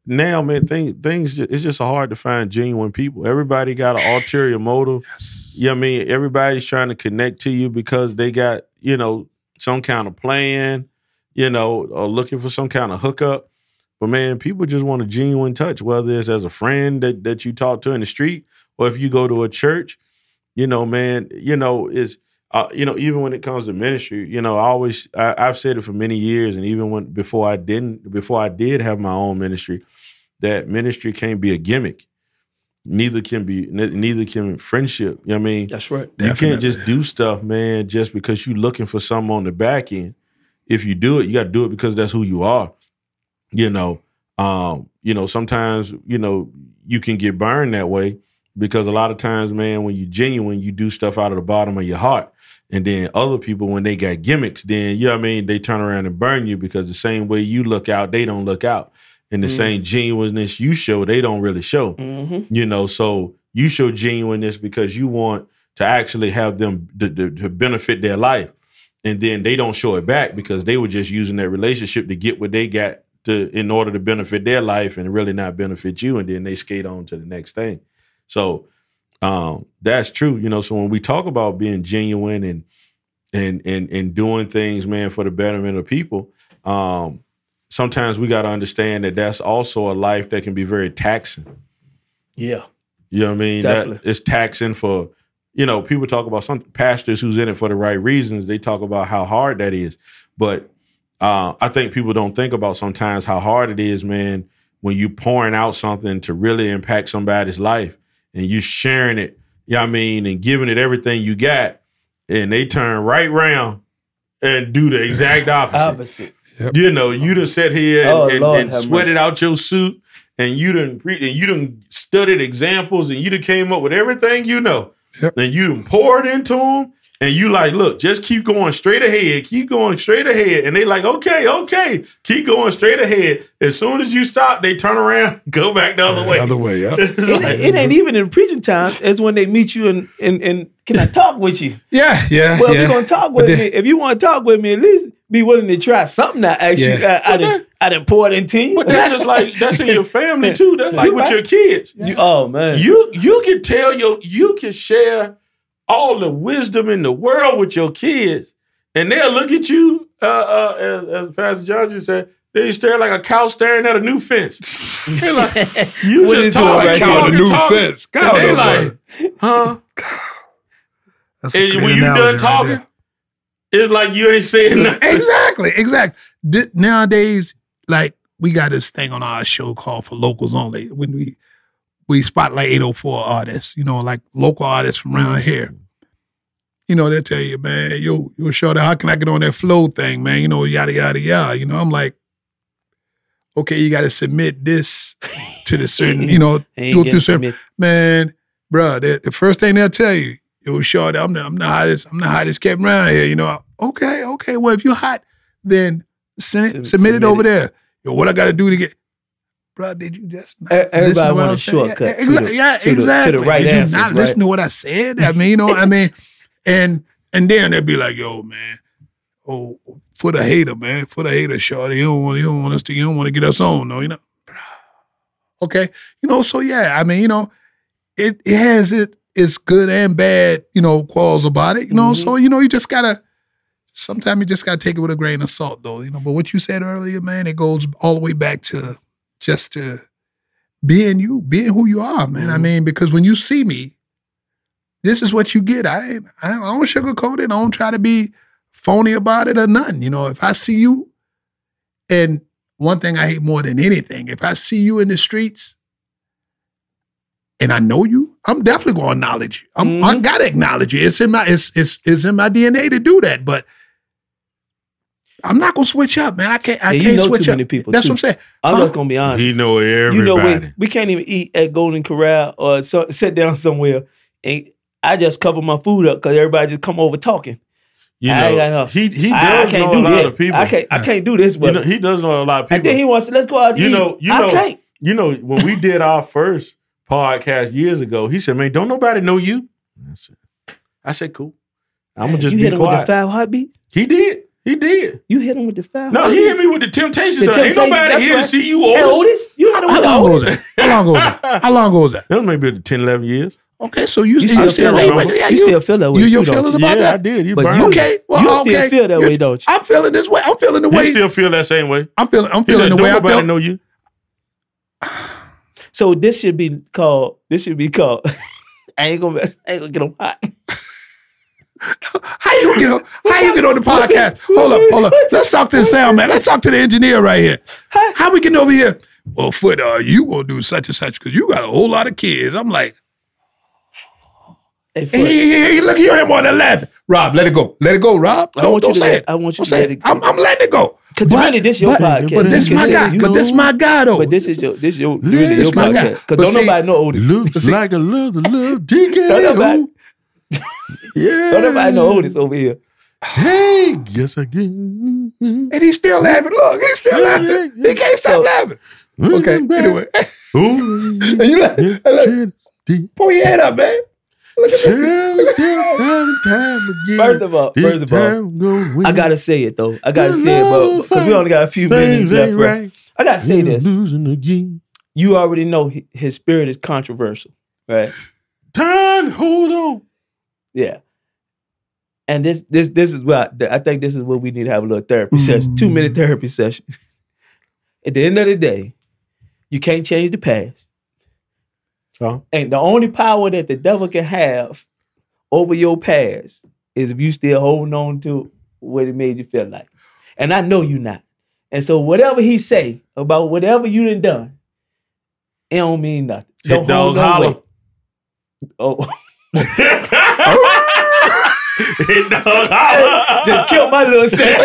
now, man, things things it's just hard to find genuine people. Everybody got an ulterior motive. Yes. You know what I mean? Everybody's trying to connect to you because they got, you know, some kind of plan, you know, or looking for some kind of hookup. But man, people just want a genuine touch, whether it's as a friend that, that you talk to in the street, or if you go to a church, you know, man, you know, is uh, you know, even when it comes to ministry, you know, I always I, I've said it for many years, and even when before I didn't, before I did have my own ministry, that ministry can't be a gimmick. Neither can be, neither can friendship. You know what I mean? That's right. You Definitely. can't just do stuff, man, just because you're looking for something on the back end. If you do it, you got to do it because that's who you are. You know, um, you know, sometimes, you know, you can get burned that way because a lot of times, man, when you're genuine, you do stuff out of the bottom of your heart. And then other people, when they got gimmicks, then, you know what I mean, they turn around and burn you because the same way you look out, they don't look out. And the mm-hmm. same genuineness you show, they don't really show. Mm-hmm. You know, so you show genuineness because you want to actually have them to, to, to benefit their life. And then they don't show it back because they were just using that relationship to get what they got to in order to benefit their life and really not benefit you. And then they skate on to the next thing. So um, that's true. You know, so when we talk about being genuine and and and and doing things, man, for the betterment of people, um, sometimes we got to understand that that's also a life that can be very taxing. Yeah. You know what I mean? Definitely. That it's taxing for, you know, people talk about some pastors who's in it for the right reasons. They talk about how hard that is. But uh, I think people don't think about sometimes how hard it is, man, when you pouring out something to really impact somebody's life and you sharing it, you know what I mean, and giving it everything you got, and they turn right round and do the exact opposite. Opposite. Yep. You know, you done sat here and, Oh, and, Lord and have sweated mercy. out your suit, and you done pre- and you done studied examples, and you done came up with everything you know, Yep. and you done poured into them, and you like, look, just keep going straight ahead, keep going straight ahead, and they like, okay, okay, keep going straight ahead. As soon as you stop, they turn around, go back the other The way. other way, yeah. It's It, like- it ain't even in preaching time. It's when they meet you and and, and can I talk with you? Yeah, yeah, Well, yeah. if you're gonna talk with But me, then- if you want to talk with me, at least be willing to try something. I actually, Yeah. I, I didn't, I didn't pour it into you. But that's just like that's in your family too. That's like You with right. your kids. You- oh man, You you can tell your you can share all the wisdom in the world with your kids, and they'll look at you, uh, uh, as, as Pastor John just said, they stare like a cow staring at a new fence. They're like, you What just is talk doing like right Cow talking, the new talking. fence. And Cow they the like, huh? That's a And great when you analogy done right talking, there. it's like you ain't saying nothing. Exactly, exactly. Th- nowadays, like we got this thing on our show called For Locals Only. When we we spotlight eight oh four artists, you know, like local artists from around here. You know, they'll tell you, man, yo, yo, Shorty, how can I get on that flow thing, man? You know, yada yada yada. You know, I'm like, okay, you got to submit this to the certain, you know, Ain't go getting through certain. submit. Man, bro, the, the first thing they'll tell you, yo, Shorty, I'm the, I'm the hottest, I'm the hottest kept around here. You know, okay, okay. Well, if you're hot, then send, Sub- submit it submit over it. there. Yo, what I got to do to get? Bro, did you just not E- listen everybody to what want I a was saying? shortcut Yeah, to exa- the- yeah, to the- to the exactly. right Did you answers, not right? listen to what I said? I mean, you know, I mean, and and then they'll be like, yo, man, oh, for the hater, man, for the hater, Shorty, you don't want, you don't want us to, you don't want to get us on, no, you know. Okay, you know, so yeah, I mean, you know, it it has it it's good and bad, you know, quals about it, you know. Mhm. So you know, you just gotta. Sometimes you just gotta take it with a grain of salt, though, you know. But what you said earlier, man, it goes all the way back to just to being you, being who you are, man. Mhm. I mean, because when you see me, this is what you get. I ain't, I don't sugarcoat it. I don't try to be phony about it or nothing. You know, if I see you, and one thing I hate more than anything, if I see you in the streets and I know you, I'm definitely going to acknowledge you. I'm, I Mhm. got to acknowledge you. It's in my it's, it's it's in my D N A to do that. But I'm not going to switch up, man. I can't. I Yeah, you can't know switch too up. many people, That's too. what I'm saying. I'm Huh? just gonna be honest. He know everybody. You know, we, we can't even eat at Golden Corral or so, sit down somewhere, and I just cover my food up because everybody just come over talking. You I ain't got know, no- he he I, I does can't know do a lot that. of people. I can't. I can't do this. You But know, he does know a lot of and people. then he wants to let's go out. And You eat. know, you I know, can't. you know, when we did our first podcast years ago, he said, "Man, don't nobody know you." I said, I said cool. I'm gonna just you be hit him with the quiet. five heartbeats. He did. He did. You hit him with the foul. No, he hit me with the Temptations. The though. Ain't Temptations, nobody that's here right. to see you, Hey, Otis. Otis, you hit him How with the long ago was Otis. that? How long ago was that? How long ago was that? That was maybe ten, eleven years. Okay, so you, You you still still, feel wait, that wait, way. yeah, You still feel that way You, too, your don't feelings you? about Yeah, that? I did. You But burned you- me. Okay, well, you still okay. feel that way, don't you? I'm feeling this way. I'm feeling the You way. still feel that same way. I'm feeling. I'm You feeling let the way I nobody feel. know you. So this should be called. This should be called. I ain't gonna. I ain't gonna get them hot. How you get on? How you get on the podcast? Hold up, hold up. Let's talk to the sound man. Let's talk to the engineer right here. How we get over here? Well, Foot, uh, you gonna do such and such because you got a whole lot of kids. I'm like, Hey, hey, Foot, hey, hey, hey, look at him on the left. Rob, let it go. Let it go, Rob. I Don't, want you don't to say let- it. I want you Don't to say let it. it go. I'm, I'm letting it go. Because really, this your but, podcast. But this You my can guy. say you But this know. my guy though. But this is your. This your. Really This your my guy. podcast. Because But don't see- nobody know Otis. Looks see- like a little, little D K. Don't nobody, Yeah. don't nobody know Otis over here. Hey, yes again. And he's still laughing. Look, he's still laughing. He can't stop So- laughing. Okay, anyway. Ooh, And you like, and look, pull your head up, man. Look at this. First of all, first of all, I gotta say it though. I gotta say it, but because we only got a few minutes left, right? I gotta say this. You already know hi- his spirit is controversial, right? Time, hold on. Yeah. And this, this, this is what I, I think. This is what we need to have a little therapy session, two minute therapy session. At the end of the day, you can't change the past. So, And the only power that the devil can have over your past is if you still holding on to what it made you feel like. And I know you not. And so whatever he say about whatever you done done, it don't mean nothing. Hit Don't dog hold no holler. weight. Oh, Hit dog holler. just killed my little session.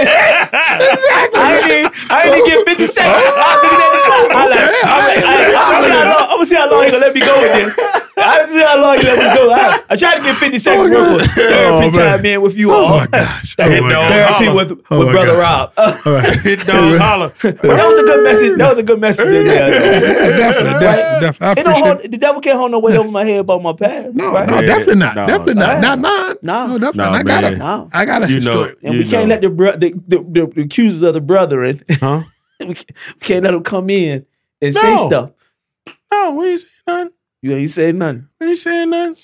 I ain't even, I ain't even get fifty seconds. I'm looking at the clock. I like, I'm like, I, I'm gonna see how long, I'm gonna see how long he gonna let me go with this. I see how long he let me go. I, I tried to get fifty seconds worth of therapy Oh, time in with you all. Oh my gosh. Oh Hit my dog gosh. Therapy holler. with, with Oh, my brother God. Rob. Uh, All right. Hit dog holler. but that was a good message. That was a good message in there. Definitely, definitely, definitely. I It don't appreciate hold, it. the devil can't hold no weight over my head about my past. No, right? no, Yeah, definitely not. no. Definitely not. Uh, Not mine. no. No, definitely. No, I got man. it. No. I got a You know, history. And you we can't know. let the, bro- the, the, the, the accusers of the brethren, Huh? we can't, we can't let them come in and No. say stuff. No, we ain't saying nothing. You ain't say nothing. We ain't saying nothing.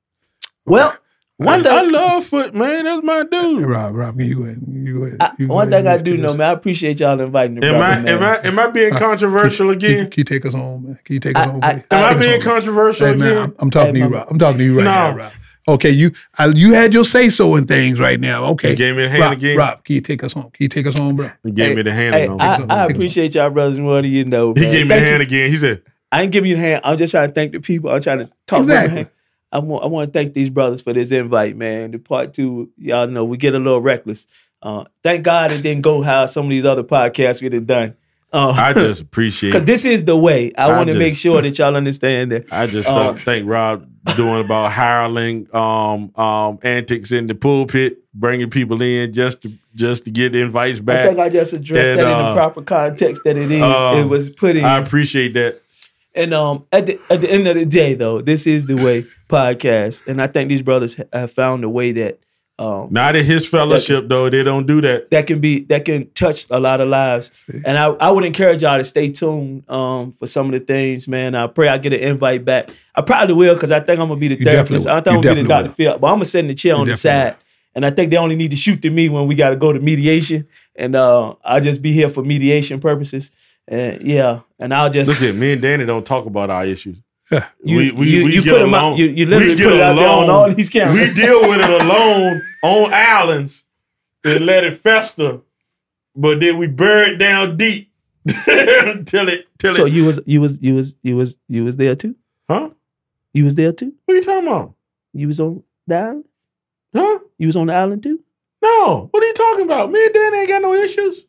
Well, one I, thing, I love Foot, man. That's my Hey, dude. Rob, Rob, you go ahead. You go ahead. I, You go one ahead. thing I You do do know, this. man, I appreciate y'all inviting the Am brother, I, man. am I am I being controversial Can, again? can you take us home, man? Can you take us I- home? I- please? Am I Take us being home. controversial Hey, man, again? I'm, I'm talking Hey, to you, my- Rob. I'm talking to you right No. now, Rob. Okay, you I, you had your say so in things right now. Okay, You gave me the hand Rob, again? Rob, can you take us home? Can you take us home, bro? He gave Hey, me the hand. Hey, again. I, Take us I home. appreciate y'all brothers more than you know. he man. gave me Thank the hand you. again. He said, I ain't giving you the hand. I'm just trying to thank the people. I'm trying to talk Exactly. about it. I want I want to thank these brothers for this invite, man. The part two, y'all know we get a little reckless. Uh, thank God it didn't go how some of these other podcasts we'd have done. Uh, I just appreciate because this is the way. I, I want to just- make sure that y'all understand that. I just Uh, don't think Rob doing about hireling um, um, antics in the pulpit, bringing people in just to just to get invites I back. think I just addressed And, that in uh, the proper context that it is. um, it was put in. I appreciate that. And um, at the at the end of the day, though, this is the way podcast, and I think these brothers ha- have found a way that um Not in his fellowship though. They don't do that. that can be that can touch a lot of lives. And I, I would encourage y'all to stay tuned um for some of the things, man. I pray I get an invite back. I probably will because I think I'm gonna be the You therapist. definitely will. I think I'm You gonna be the definitely Doctor Phil, but I'm gonna sit in the chair on the definitely side. And I think they only need to shoot to me when we got to go to mediation, and uh, I'll just be here for mediation purposes. And yeah, and I'll just Look at me and Danny don't talk about our issues. You, we we, you, we you get put them along. out. You, you literally we put get it out there on along. all these cameras. We deal with it alone on islands and let it fester, but then we bury it down deep till it till so it. you was you was you was you was you was there too. Huh? You was there too. What are you talking about? You was on the island. Huh? You was on the island too. No. What are you talking about? Me and Danny ain't got no issues.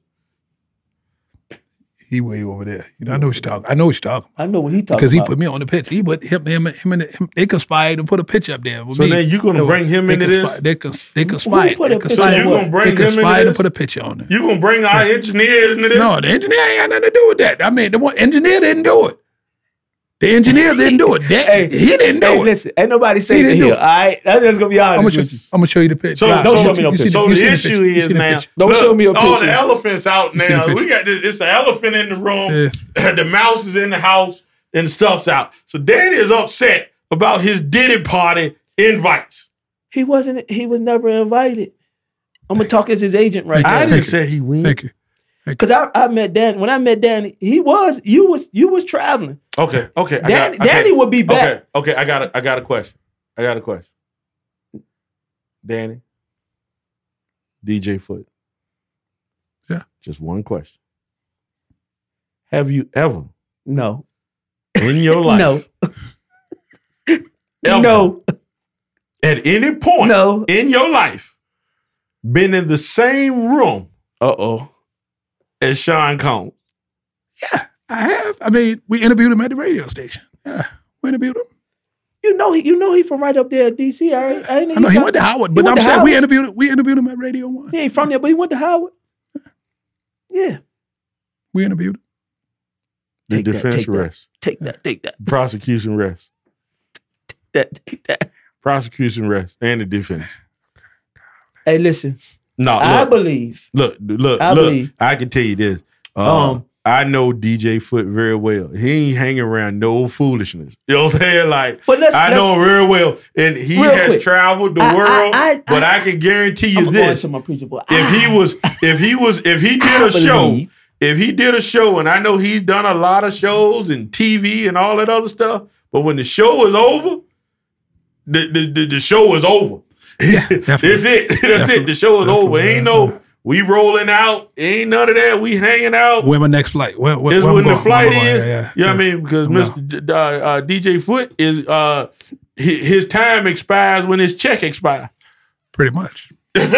He way over there. You know, I know what you're talking. I know what you're talking I know what he talking because he about. put me on the picture. He put him, him, him, and him. They conspired and put a picture up there with So me. then you gonna They- bring him they into conspi- this? They, cons- they conspired. put They a picture So conspired. you what? gonna bring They him into conspired and this? put a picture on there. You gonna bring our engineers into this? No, the engineer ain't got nothing to do with that. I mean, the one engineer didn't do it. The engineer didn't do it. That, Hey, he didn't do Hey, it. listen, ain't nobody saying didn't it do here. it. All right, that's just gonna be honest I'm gonna, with show, you. I'm gonna show you the picture. So, Nah, don't so, show me no you see picture. the- so you the see the issue picture. You is see the now. picture. Don't look, show me no all the picture. elephants out You see the now. We picture. got this. It's an elephant in the room. Yes. The mouse is in the house and stuff's out. So Danny is upset about his Diddy party invites. He wasn't. He was never invited. I'm gonna talk as his agent right Thank I now. you. didn't say he went. Thank you. Because I, I met Danny. When I met Danny, he was you was you was traveling. Okay, okay. I Danny, got, okay. Danny would be back. Okay, okay. I got a, I got a question. I got a question. Danny, D J Foot. Yeah. Just one question. Have you ever No, in your life, no, ever, no, at any point no. in your life, been in the same room Uh oh. as Sean Combs? Yeah, I have. I mean, we interviewed him at the radio station. Yeah, we interviewed him. You know he. You know he from right up there at D C. I ain't, I, ain't, I know he went to Howard, but went I'm to saying we Howard. interviewed we interviewed him at Radio One. He ain't from there, but he went to Howard. Yeah. We interviewed him. The Take that, defense take that. rests. Take that. Take that. Prosecution rests. That. Take that. Prosecution rests. And the defense. Hey, listen. No, I look, believe. look, look, I look. believe. I can tell you this. Uh, Um, I know D J Foot very well. He ain't hanging around no foolishness. You know what I'm saying? Like, But let's- I know let's- him very well. And he Real has quick. traveled the I- I- world. I- but I- I can guarantee you I'm going this. to my preacher boy. If I- he was, if he was, if he did I a show, believe- if he did a show, and I know he's done a lot of shows and T V and all that other stuff, but when the show is over, the the, the, the show is over. Yeah, definitely. That's it. That's it. Definitely. The show is over. Definitely. Ain't no we rolling out. Ain't none of that. We hanging out. Where my next flight? Where, where, Is where I'm when the going, flight where I'm is. going. Yeah, yeah, You know what I yeah. mean? Because No. Mister D- uh, uh, D J Foot is uh, his, his time expires when his check expires. Pretty much.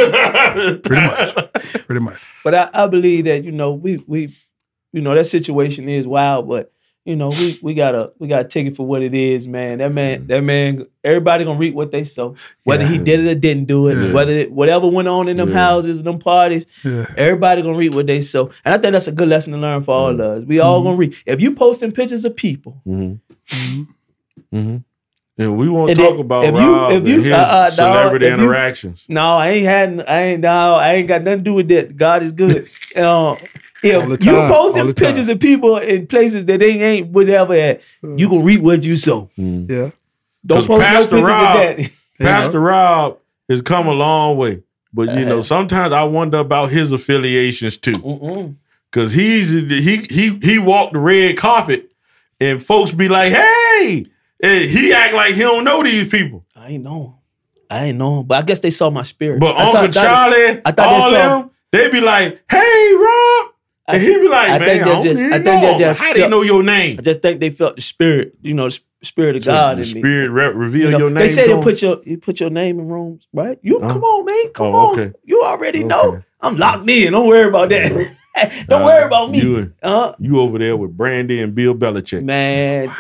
Pretty much. Pretty much. But I, I believe that you know we we you know that situation is wild, but you know we we gotta we gotta take it for what it is, man. That man that man everybody gonna reap what they sow, whether he Yeah. did it or didn't do it, Yeah. whether it, whatever went on in them Yeah. houses, them parties. Yeah. Everybody gonna reap what they sow, and I think that's a good lesson to learn for all of us. We all gonna reap. If you posting pictures of people, Mm-hmm. Mm-hmm. And we won't And talk if- about if you- Rob if you- and his uh, uh, dog, celebrity if you- interactions. no, I ain't had, I ain't, no, I ain't got nothing to do with that. God is good. uh, if All the you time, all posting the time. pictures of people in places that they ain't whatever at, you gonna reap what you sow. Yeah. Don't 'Cause post Pastor no pictures Rob- of that. Pastor Rob has come a long way, but you know Uh-huh. sometimes I wonder about his affiliations too, Mm-mm. because he's he he he walked the red carpet, and folks be like, "Hey," and he act like he don't know these people. I ain't know. 'em. I ain't know, 'em. But I guess they saw my spirit. But I saw- Uncle I thought- Charlie, I thought they all saw- them, they be like, "Hey, Rob," I and he be like, I "Man, think I they don't just- even I think know they him. just How they felt- know your name?" I just think they felt the spirit, you know, the sp- spirit of So God the in me. Spirit re- reveal You know, your name. they say to they him? put your you put your name in rooms, right? You Uh-huh. come on, man, come Oh, on. okay. You already know. Okay. I'm locked in. Don't worry about that. Don't Uh, worry about me. You, uh, you over there with Brandy and Bill Belichick. man.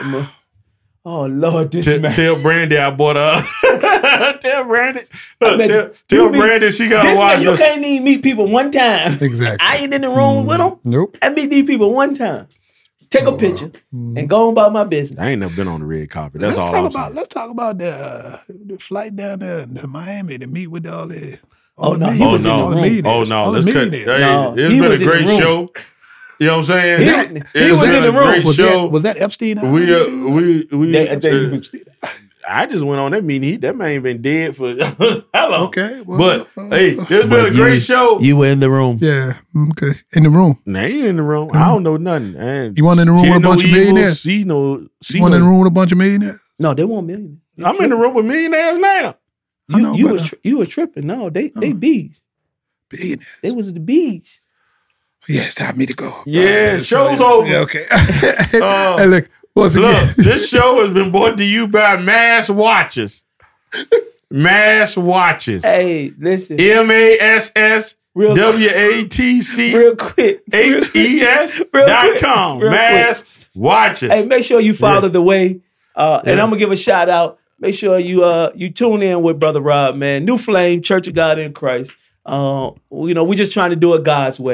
Oh Lord, this Tell, man. tell Brandy I bought her. tell Brandy. I Look, mean, tell you tell mean- Brandy she gotta This watch man, you this. can't even meet people one time. Exactly. I ain't in the room with them. Nope. I meet these people one time. Take a picture and go on about my business. I ain't never been on the red carpet. That's let's all talk I'm about saying. let's talk about the, uh, the flight down there to Miami to meet with all the Oh, all the no, he millionaires, was in the all room. millionaires, Oh no, all the let's cut. millionaires. Hey, No, it's he been was a in the great room. show. You know what I'm saying? He- It's he was been in the a room. great Was show. that was that Epstein? we uh, we we. They- I think he uh, was- I just went on that meeting. He, that man been dead for hello. Okay, well, but uh, hey, it's been But a great you- show. You were in the room. yeah, okay, in the room. Nah, he in the room. I don't know nothing. And You want in the room hear with a no bunch of evil, millionaires? See no, see You want no. in the room with a bunch of millionaires? No, they want million. I'm in the room with millionaires now. I You, know, you but, was uh, tri- you was tripping. No, they they bees. Billionaires. They was the bees. Yeah, it's time for me to go. Yeah, Uh, show's yeah, over. Yeah, okay. Uh, hey, look, once again, Look, this show has been brought to you by Mass Watches. Mass Watches. Hey, listen, M A S S real W A T C real quick, real H E S Real dot quick. com. Real Mass Watches. Hey, make sure you follow Yeah. the way. Uh, And Yeah. I'm gonna give a shout out. Make sure you uh you tune in with Brother Rob, man. New Flame, Church of God in Christ. Uh, you know, we're just trying to do it God's way.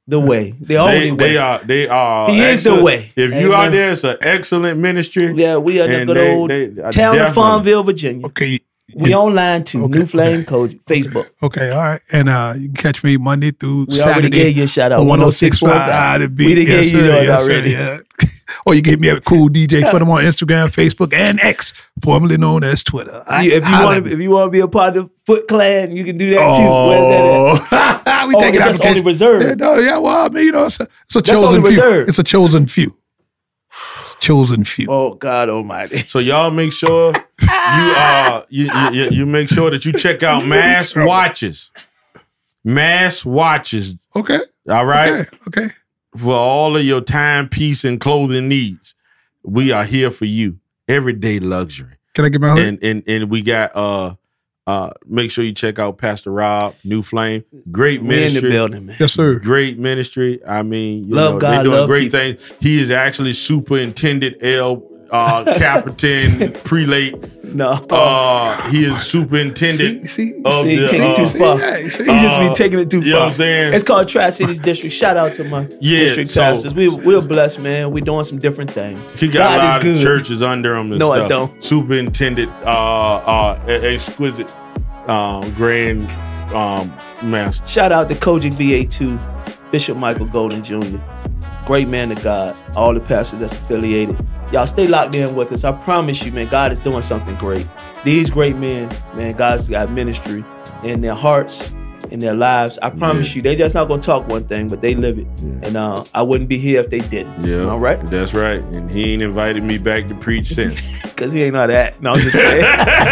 the way. The only they, way. They are. They are. He is the excellent. way. If you Amen. are there, it's an excellent ministry. Yeah, we are the And good they- old they- uh, town of definitely. Farmville, Virginia. Okay. We online too. Okay, New Flame okay. Coach, Facebook. Okay, all right. And uh, you can catch me Monday through We already Saturday. gave you a shout out. on one oh six point one oh six point five. five The Beat. We done Yes, gave you sir. yours Yes, sir. already. Yeah. Or you gave me a cool D J. Put him on Instagram, Facebook, and X, formerly known as Twitter. I, You- if you holla want at to, me. if you want to be a part of the Foot Clan, you can do that too. Where's that at? Oh, we Oh, taking that's only applications. reserved. Yeah, no, yeah, well, I mean, you know, it's a, it's a That's chosen only few. reserved. It's a chosen few. It's a chosen few. Oh God Almighty! So y'all make sure you uh you, you you- you make sure that you check out Mass Watches. Mass Watches. Okay. All right. Okay. Okay. For all of your timepiece and clothing needs, we are here for you. Everyday luxury. Can I get my hood? And and and we got uh uh make sure you check out Pastor Rob, New Flame. Great We in the ministry. building, man. Yes, sir. Great ministry. I mean, you Love know, God, they're doing love great people. things. He is actually superintendent L uh Capitan Prelate. No, Uh he is superintendent See, see, of See, the take it uh, too far. yeah, you see? he just uh, be taking it too you far. know what I'm saying? It's called Tri Cities District. Shout out to my Yeah, district so- pastors. We we're blessed, man. We doing some different things. He got God a is lot of good. churches under him and No, I stuff. don't. Superintendent, uh, uh, e- exquisite, um, grand, um, master. Shout out to Kojic V A two, Bishop Michael Golden Junior Great man of God. All the pastors that's affiliated. Y'all stay locked in with us. I promise you, man, God is doing something great. These great men, man, God's got ministry in their hearts, in their lives. I promise Yeah. you, they just not gonna talk one thing, but they live it. Yeah. And uh, I wouldn't be here if they didn't. Yeah, All right? that's right. And he ain't invited me back to preach since. Because he ain't know that. No, I'm just playing.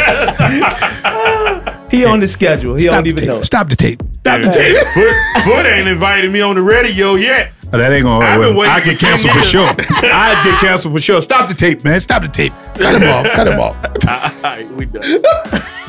He on the schedule. He Stop don't the even tape. know. Stop the tape. Stop the And tape. Foot, Foot ain't invited me on the radio yet. Oh, that ain't gonna I've been work. waiting I for get canceled for ten sure. years. I get canceled for sure. Stop the tape, man. Stop the tape. Cut him off. Cut him off. All right, we done.